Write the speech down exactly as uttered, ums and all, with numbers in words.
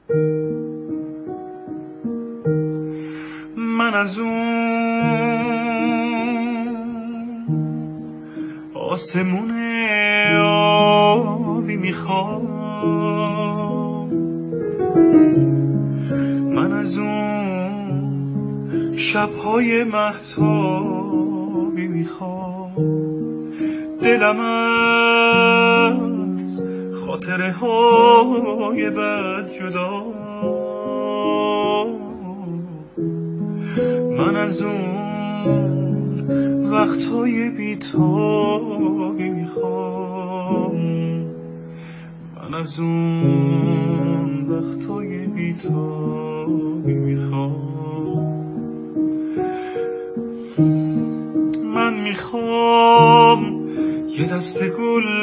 من از اون آسمون آبی میخوام، من از اون شبهای مهتابی میخوام، دلم از خاطره های بد جدا، من از اون وقتهای بیتابی میخوام، من از اون وقتهای بیتابی میخوام. من میخوام یه دست گل